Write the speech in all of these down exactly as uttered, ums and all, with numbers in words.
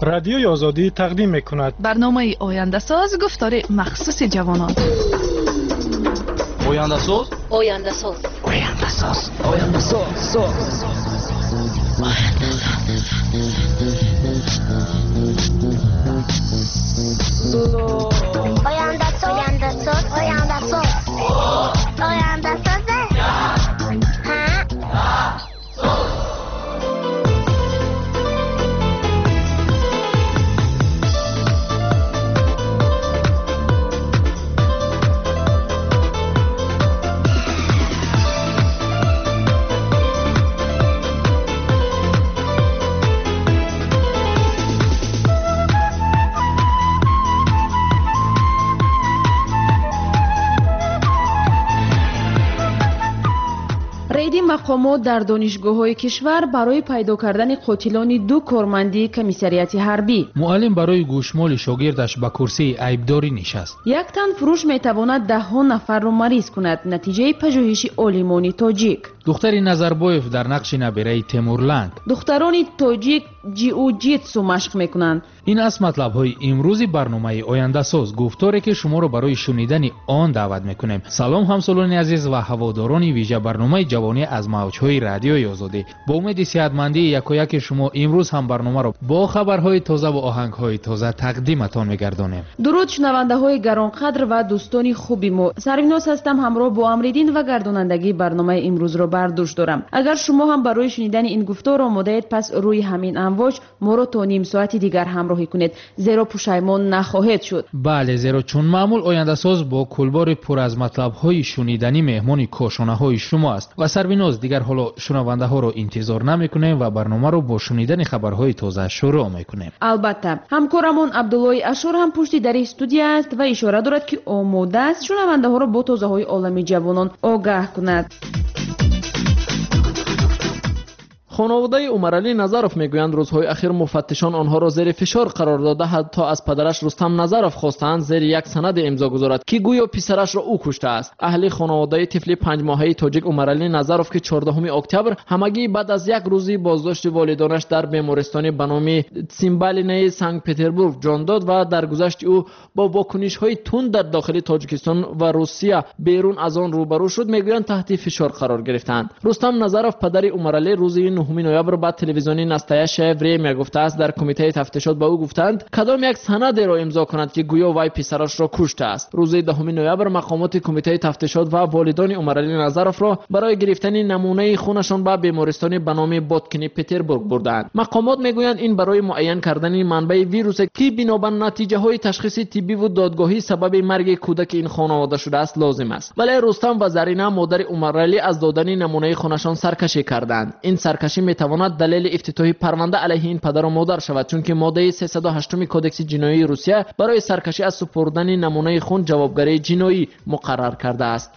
رادیوی آزادی تقدیم می‌کند. برنامه آینده ساز گفتار مخصوص جوانان. آینده ساز آینده ساز آینده ساز آینده ساز آینده ساز آینده ساز آینده ساز آینده ساز مقامات در دانشگاه‌های کشور برای پیدا کردن قاتلان دو کارمندی کمیسریات حربی. معلم برای گوشمال شاگردش به کرسی عیبداری نشست. یک تن فروش میتواند ده ها نفر را مریض کند. نتیجه پژوهش عالمان تاجیک. دختر نظربایف در نقش نبیره تیمورلنگ. دختران تاجیک جیوجیتسو مشق میکنند. این از مطلب‌های امروزی برنامه آینده ساز گفتاری که شما را برای شنیدن آن دعوت میکنیم. سلام همسالان عزیز و هواداران ویژه برنامه جوانی از موج‌های رادیوی آزادی. با امید صحتمندی یکایک شما امروز هم برنامه را با خبرهای تازه و آهنگ‌های تازه تقدیمتان می‌گردانیم. درود شنونده‌های گرانقدر و دوستان خوبی ما. سرویناس هستم، همراه با امریدین و گردانندگی برنامه امروز را بر دوش دارم. اگر شما هم برای شنیدن این گفتار آماده اید، پس روی همین امواج ما را تا نیم ساعتی دیگر همراهی کنید، زیرا پشیمان نخواهید شد. بله، زیرا چون معمول آینده ساز با کلبار پر از مطلب‌های شنیدنی مهمان کاشانه‌های شما است و سرویناس دیگر حالا شنونده ها رو انتظار نمیکنیم و برنامه رو با شنیدن خبرهای تازه شروع میکنیم. البته همکارمون عبدالله اشور هم پشت در استودیو است و اشاره دارد که آماده است شنونده ها رو با تازه های عالمی جوانان آگاه کند. خانواده عمرعلی نظرов میگویند روزهای اخیر مفتشان آنها را زیر فشار قرار داده تا از پدرش رستم نظرov خواستند زیر یک سند امضا گذارد که گویا پسرش را او کشته است. اهل خانواده طفل پنج ماهه تاجیک عمرعلی نظرov که چهاردهم اکتبر همگی بعد از یک روزی بازداشت والدانش در بیمارستان به نام تسیمبالینه سنت پترزبورگ جان داد و در گذشت او با واکنش‌های تند در داخل تاجیکستان و روسیه بیرون از آن روبرو شد، میگویند تحت فشار قرار گرفتند. رستم نظرov پدر عمرعلی روز نهم نوامبر بعد تلویزیونی نستایه شهری میگفته است در کمیته تفتیشات به او گفتند کدام یک سند را امضا کند که گویا وی پسرش را کشته است. روز دهم نوامبر مقامات کمیته تفتیشات و والدان عمرعلی نظرov را برای گرفتن نمونه خونشان به بیمارستان به نام بادکنی پترزبورگ بردند. مقامات میگویند این برای معین کردن منبع ویروس که بنابر نتیجه های تشخیص طبی و دادگاهی سبب مرگ کودک این خانواده شده است لازم است. ولی رستم و زرینه مادر عمرعلی از دادن نمونه خونشان سرکشی کردند. این سرکشی میتواند دلیل افتتاحی پرونده علیه این پدر و مادر شود، چون که ماده سیصد و هشت کودکس جنایی روسیه برای سرکشی از سپردن نمونه خون جوابگری جنایی مقرر کرده است.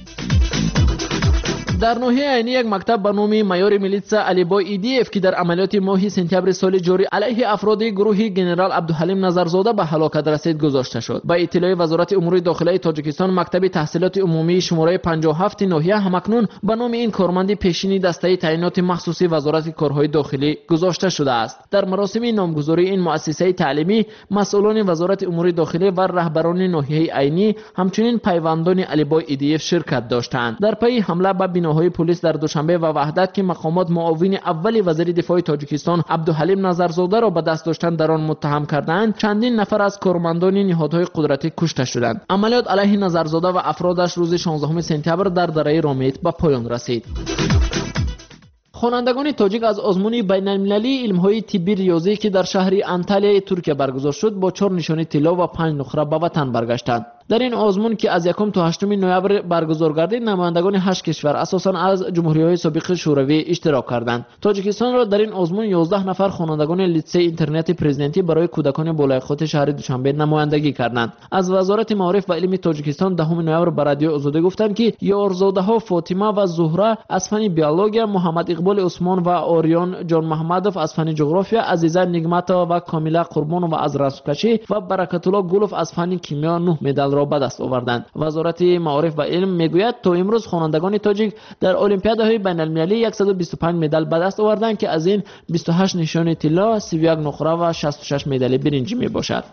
در ناحیه عینی یک مکتب به نام مایور میلیتسا علیبای ایدیف که در عملیات ماه سپتامبر سال جاری علیه افراد گروه جنرال عبدالحلیم نظرزاده به هلاکت رسید گذاشته شد. با اطلاع وزارت امور داخلی تاجیکستان، مکتب تحصیلات عمومی شماره پنجاه و هفت ناحیه همکنون به نام این کارمند پیشینی دسته تعیینات مخصوصی وزارت کارهای داخلی گذاشته شده است. در مراسم نامگذاری این مؤسسه تعلیمی مسئولان وزارت امور داخلی و رهبران ناحیه عینی همچنین پیوندان علیبای ایدیف شرکت داشتند. در پی حمله به های پلیس در دوشنبه و وحدت که مقامات معاون اول وزیر دفاع تاجیکستان عبدالحلیم نظرزاده را به دست داشتن در آن متهم کردند، چندین نفر از کارمندان نهادهای قدرتی کشته شدند. عملیات علیه نظرزاده و افرادش روز شانزدهم سپتامبر در دره رامیت به پایان رسید. خوانندگان تاجیک از آزمون بین‌المللی علم‌های طبی ریاضی که در شهر انتالیا ترکیه برگزار شد با چهار نشانی طلا و پنج نقره به وطن برگشتند. در این آزمون که از یکم تا هشتم نوامبر برگزار گردید، نمایندگان هشت کشور اساساً از جمهوری‌های سابق شوروی اشتراک کردند. تاجیکستان را در این آزمون یازده نفر خوانندگان لیسه اینترنت پرزیدنتی برای کودکان بالای خود شهر دوشنبه نمایندگی کردند. از وزارت معارف و علم تاجیکستان دهم نوامبر به رادیو آزادی گفتند که یارزاده‌ها فاطمه و زهره از فن بیولوژی، محمد اقبال عثمان و آریان جان محمدوف از فن جغرافیا، عزیزه نگمتا و کامیلا قربان و از رسمکشی و برکت الله گلوف از فن کیمیا نه مدال را را به دست آوردند. وزارت معارف و علم میگوید تا امروز خوانندگان تاجیک در المپیادهای بین المللی صد و بیست و پنج مدال به دست آوردند که از این بیست و هشت نشان طلا، سی و یک نقره و شصت و شش مدال برنج می باشد.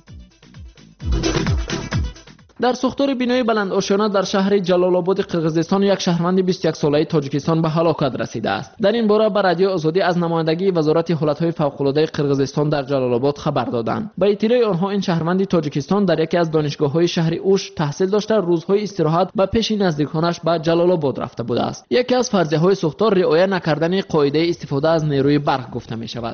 در سوختار بینای بلند آشیانه در شهر جلال آباد قرقیزستان یک شهروند بیست و یک ساله تاجیکستان به هلاکت رسیده است. در این باره به رادیو آزادی از نمایندگی وزارت حالتهای فوق‌العاده قرقیزستان در جلال آباد خبر دادند. به اطلاع آنها این شهروند تاجیکستان در یکی از دانشگاه‌های شهر اوش تحصیل داشته، روزهای استراحت به پیش نزدیکانش به جلال آباد رفته بوده است. یکی از فرضیه‌های سوختار رعایت نکردن قاعده استفاده از نیروی برق گفته می‌شود.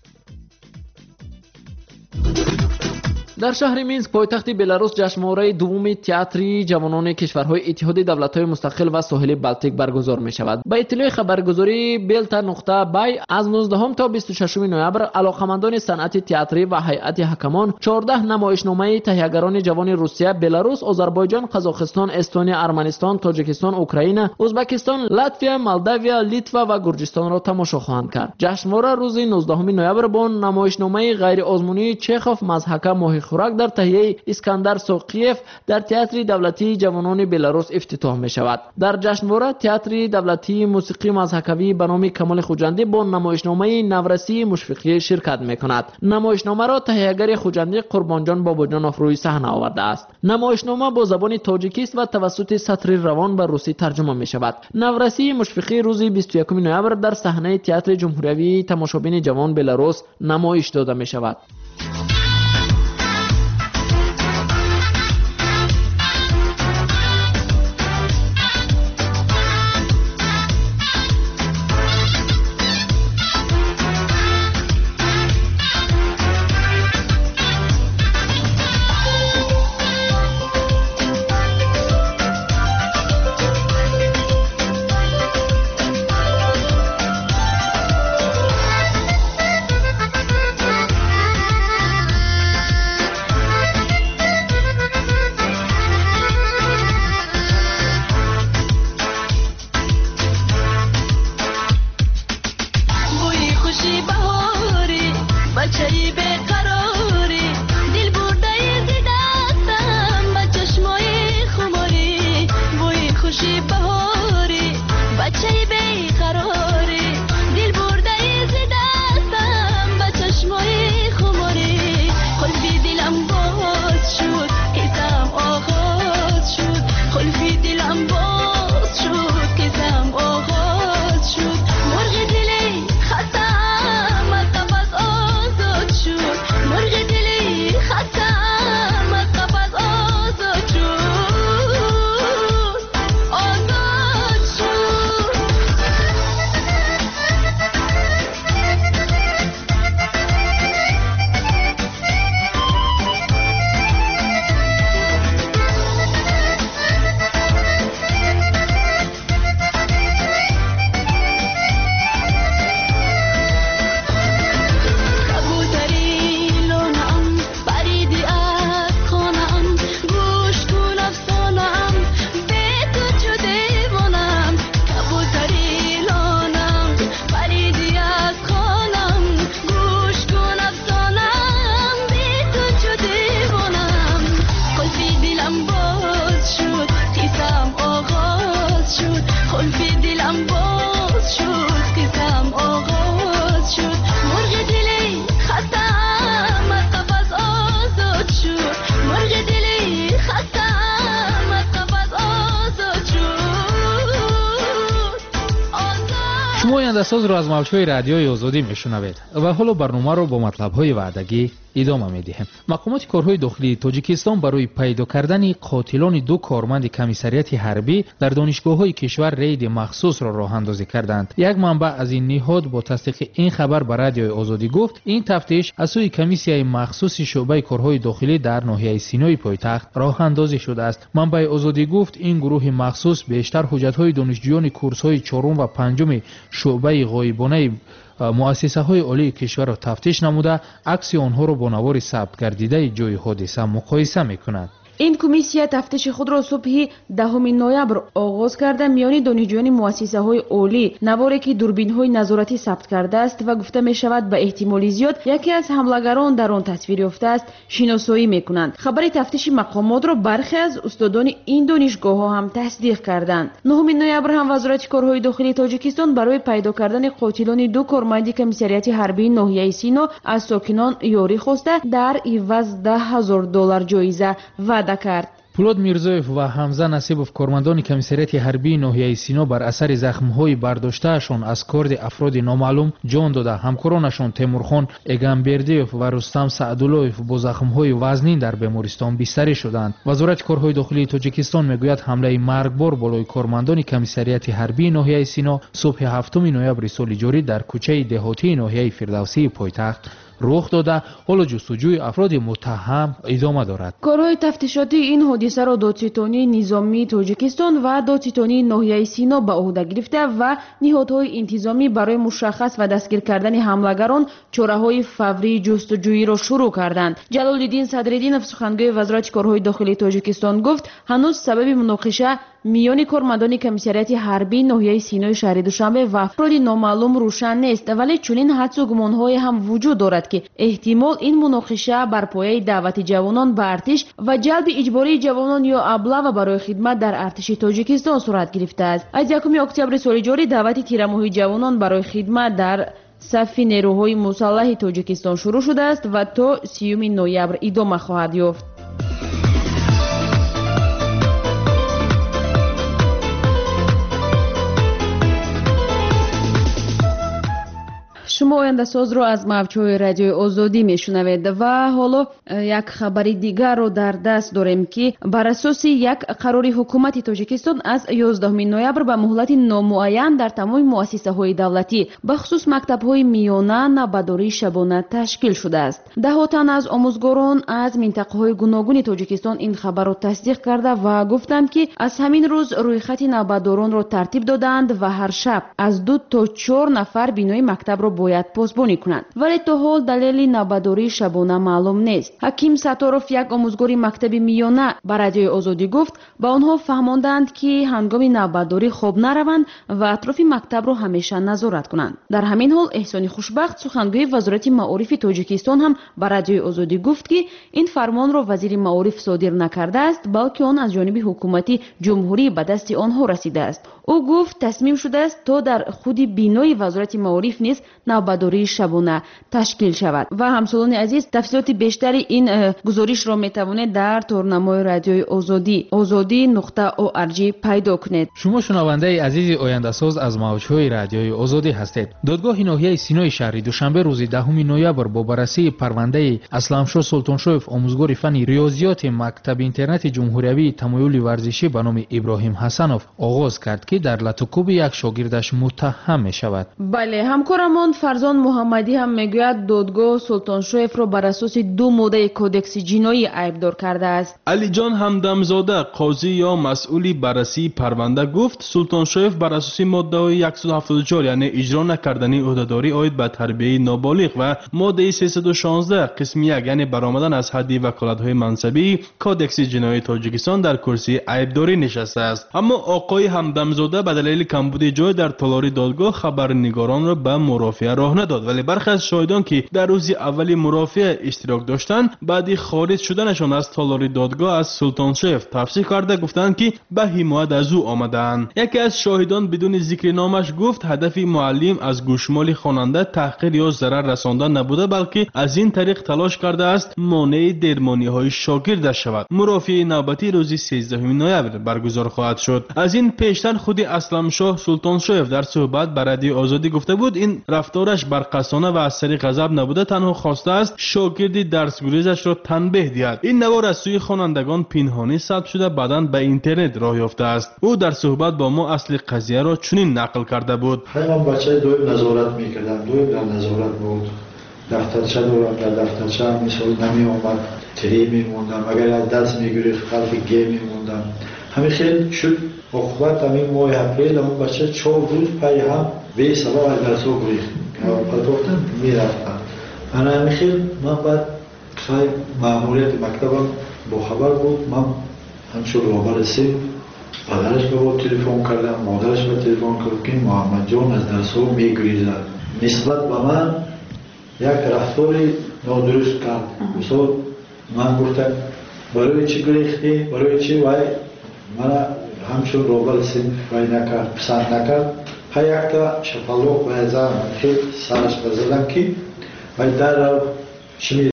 در شهر مینسک پایتخت بلاروس جشنواره دوم تئاتری جوانان کشورهای اتحاد دولت‌های مستقل و ساحل بالتیک برگزار می‌شود. به اطلاع خبرگزاری بیلتا نقطه بای از نوزدهم تا بیست و ششم نوامبر علاقمندان صنعت تئاتری و هیئت حکمان چهارده نمایشنامه تهیه‌گران جوان روسیه، بلاروس، آذربایجان، قزاقستان، استونیا، ارمنستان، تاجیکستان، اوکراین، ازبکستان، لاتویا، مولداویا، لیتوا و گرجستان را تماشا خواهند کرد. جشنواره روز نوزدهم نوامبر با نمایشنامه غیر آزمونی چخوف مضحکه ماهی خوراک در تهیه اسکندر سوقیف در تئاتر دولتی جوانان بلاروس افتتاح می شود. در جشنواره تئاتر دولتی موسیقی مضحکوی به نام کمال خوجندی با نمایشنامه نورسی مشفقی شرکت می کند. نمایشنامه را تهیه‌گر خوجندی قربانجان باباجانوف روی صحنه آورده است. نمایشنامه با زبان تاجیکی است و توسط سطری روان به روسی ترجمه می شود. نورسی مشفقی روز بیست و یکم نوامبر در صحنه تئاتر جمهوری تماشابین جوان بلاروس نمایش داده می شود. شما آینده‌ساز رو از موج‌های رادیوی آزادی میشنوید و حالا برنامه رو با مطلب‌های وعدگی ادامه میدیم. مقامات کارهای داخلی تاجیکستان برای پیدا کردن قاتلان دو کارمند کمیسریت حربی در دانشگاه‌های کشور رید مخصوص را راه اندازی کردند. یک منبع از این نهاد با تصدیق این خبر به رادیوی آزادی گفت این تفتیش از سوی کمیسیای مخصوص شعبه کارهای داخلی در ناحیه سینای پایتخت راه اندازی شده است. منبع آزادی گفت این گروه مخصوص بیشتر حجت‌های دانشجویان کورس‌های چهارم و پنجم شعبه غایبانه مؤسسه های عالی کشور را تفتیش نموده عکس آنها را با نوار ثبت گردیده جای حادثه مقایسه می کند. این کمیسیه تفتیش خود را صبح دهم نوامبر آغاز کرده میان دانشجویان مؤسسه های اولی نواری که دوربین های نظارتی ثبت کرده است و گفته می شود به احتمال زیاد یکی از حملگران در آن تصویر یافته است شناسایی میکنند. خبر تفتیش مقامات را برخی از استادان این دانشگاه ها هم تصدیق کردند. نهم نوامبر هم وزارت کارهای داخلی تاجیکستان برای پیدا کردن قاتلان دو کارمند کمیساریات حربی ناحیه سینا از ساکنان یاری خواسته در عوض ده هزار دلار جایزه وعده کرد. پولاد میرزایف و حمزه نصیبوف کارمندان کمیساریات حربی ناحیه سینا بر اثر زخم‌های برداشتهشان از کارد افراد نامعلوم جان داده همکارانشان تیمورخان اگامبردیوف و رستم سعدالله‌وف با زخم‌های وزنین در بیمارستان بستری شدند. وزارت کارهای داخلی تاجیکستان میگوید حمله مرگبار بالای کارمندان کمیساریات حربی ناحیه سینا صبح هفتم نوامبر سال جاری در کوچه دهاتی ناحیه فردوسی پایتخت رخ داده. حالا جستجوی افراد متهم ادامه دارد. کارهای تفتیشاتی این حادثه را دادستانی نظامی تاجیکستان و دادستانی ناحیه سینا به عهده گرفته و نهادهای انتظامی برای مشخص و دستگیر کردن حملگران چاره‌های فوری جستجویی را شروع کردند. جلال‌الدین صدرالدینов سخنگوی وزارت کارهای داخلی تاجیکستان گفت هنوز سبب مناقشه میان کارمندان کمیساریات حربی ناحیه سینای شهر دوشنبه و افراد نامعلوم روشن نیست، ولی چنین حدس و گمان‌های هم وجود دارد که احتمال این مناقشه بر پایه دعوت جوانان به ارتش و جلب اجباری جوانان یا ابله برای خدمت در ارتش تاجیکستان صورت گرفته است. از یکم اکتبر سال جاری دعوت تیرماهی جوانان برای خدمت در صف نیروهای مسلح تاجیکستان شروع شده است و تا سیوم نوامبر ادامه خواهد یافت. شما آینده ساز رو از موج‌های رادیوی آزادی میشنوید و حالا یک خبر دیگر رو در دست داریم که بر اساس یک قرار حکومت تاجیکستان از یازدهم نوامبر به مهلت نامعین در تمام مؤسسه‌های دولتی به خصوص مکتب‌های میانه نوبرداری شبانه تشکیل شده است. ده تن از آموزگاران از منطقه‌های گوناگون تاجیکستان این خبر رو تصدیق کرده و گفتند که از همین روز رویخط نوبرداران رو ترتیب دادند و هر شب از دو تا چهار نفر بینای مکتب رو باید پاسبانی کنند، ولی تا حال دلیل نوبرداری شبانه معلوم نیست. حکیم ستارف یک آموزگار مکتب میانه به رادیوی آزادی گفت با آنها فهماندند که هنگام نوبرداری خواب نروند و اطراف مکتب را همیشه نظارت کنند. در همین حال احسان خوشبخت سخنگوی وزارت معارف تاجیکستان هم به رادیوی آزادی گفت که این فرمان را وزیر معارف صادر نکرده است، بلکه آن از جانب حکومت جمهوری به دست آنها رسیده است. او گفت تصمیم شده است تا در خود بینای وزارت معارف نیز نوبرداری شبانه تشکیل شود. و همسالان عزیز تفصیلات بیشتری این گزارش را میتوانید در تورنمای رادیوی آزادی آزادی نقطه او ار جی پیدا کنید. شما شنونده عزیز آینده ساز از موج‌های رادیوی آزادی هستید. دادگاه ناحیه سینای شهر دوشنبه روز دهم نوامبر با بررسی پرونده اسلامشاه سلطانشویف آموزگار فن ریاضیات مکتب اینترنت جمهوری تمایل ورزشی به نام ابراهیم حسنوف آغاز کرد که در لطوکوب یک شاگردش متهم می شود. بله، همکارمان فرزان محمدی هم میگوید دادگاه سلطانشویف را بر اساس دو ماده کودکس جنایی عیبدار کرده است. علی جان همدمزاده قاضی یا مسئولی بررسی پرونده گفت سلطانشویف بر اساس ماده صد و هفتاد و چهار یعنی اجرا نکردنی عهدهداری عاید به تربیه نابالغ و ماده سیصد و شانزده قسم یک یعنی برآمدن از حد وکالت‌های منصبی کودکس جنایی تاجیکستان در کرسی عیبداری نشسته است. اما آقای همدمزاده به دلیل کمبود جای در تالاری دادگاه خبرنگاران را به مرافعه راه نداد، ولی برخی از شاهدان که در روز اولی مرافعه اشتراک داشتند بعدی خارج شدنشان از تالاری دادگاه از سلطانشویف تفسیر کرده گفتند که به حمایت از او آمدند. یکی از شاهدان بدون ذکر نامش گفت هدف معلم از گوشمال خواننده تحقیر یا ضرر رساندن نبوده، بلکه از این طریق تلاش کرده است مانع درمانی های شاگردش شود. مرافعه نوبتی روز سیزدهم نوامبر برگزار خواهد شد. از این پیشتر خود اسلامشاه سلطانشویف در صحبت با رادیو آزادی گفته بود این رفتارش برقصانه و از سر غضب نبوده، تنها خواسته است شاگردی درس گریزش را تنبیه دهد. این نوار از سوی خوانندگان پنهانی ثبت شده بعداً به اینترنت راه یافته است. او در صحبت با ما اصل قضیه را چنین نقل کرده بود: من بچه دویم نظارت میکردم، دویم در نظارت بود، دفترچه دارم، در دفترچه هم مثال نمی آمد تری میموندم، اگر از دست میگرفت خلف گه میموندم. همین خیلی شد عقوبت همین ماه اپریل همون بچه چهار روز پای هم به سبا از درس ها گریخت که پداختن میرفتن. من همین خیلی من باید خیلی مأموریت مکتبم با خبر بود. من همچون روبر سیم پدرش به بود تلفن کردم، مادرش به تلفن کرد که محمد جان از درس ها میگریزد. نسبت به من یک رفتاری نادرست کرد. مثلا من گفتم برای چی گریختی؟ برای چی؟ وای من همچون روبر سیم وای نکرد، پسند نکرد. ها یک تا شپلوق و ازم خیلی سرش بزدم که وای در رو چی